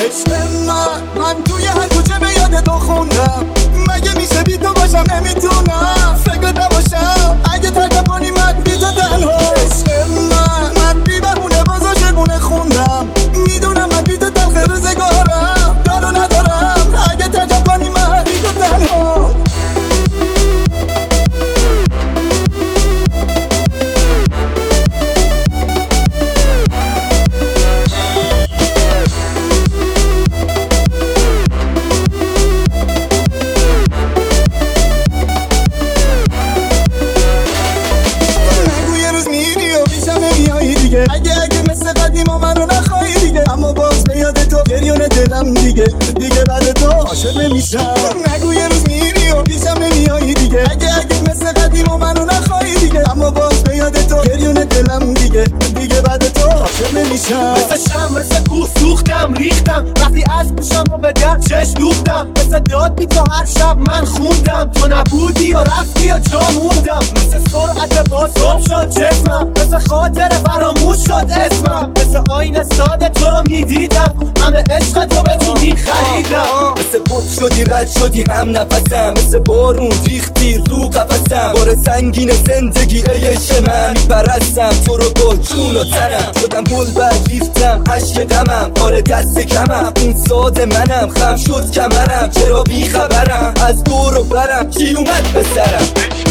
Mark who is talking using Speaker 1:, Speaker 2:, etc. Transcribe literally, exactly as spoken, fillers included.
Speaker 1: عشق من من توی هر کوچه به یاد تو خوندم، مگه میشه بی تو باشم نمیتونم فکر نباشم اگه ترک کنی من بی تو تنها. عشق من من بی بهونه بازا چگونه خوندم، میدونم من بی تو تلخ روزگارم، دارو ندارم اگه ترک کنی من بی تو تنها. اگه اگه مثل قدیما منو نخواهی دیگه، اما باز به یاد تو گریون دلم دیگه دیگه بعد تو عاشق نمیشم. نگو یه روز میری و پیشم نمیایی دیگه، اگه اگه مثل قدیما منو نخواهی دیگه، اما باز به یاد تو گریون دلم دیگه دیگه بعد تو عاشق نمیشم.
Speaker 2: مثل شم مثل کوه سوختم ریختم، وقتی از پیشم رو به در چشم دوختم، مثل داد بی تو هر شب من خوندم، تو نبودی و رفتی و جا موندم، مثل سرعت باز گم شد جسمم، مثل خاطر فراموش شد اسمم، مثل آینه ساده تو رو میدیدم، همه عشق تو به تو میخریدم.
Speaker 3: مثل بود شدی رد شدی هم نفسم، مثل بارون ریختی رو قفسم، بار سنگین زندگی عشق من میپرستم تو رو با جون و تنم، شدم گل برریفتم عشق غمم، آره دست کمم اون ساز منم، خم شد کمرم چرا بیخبرم از دور و برم چی اومد به سرم.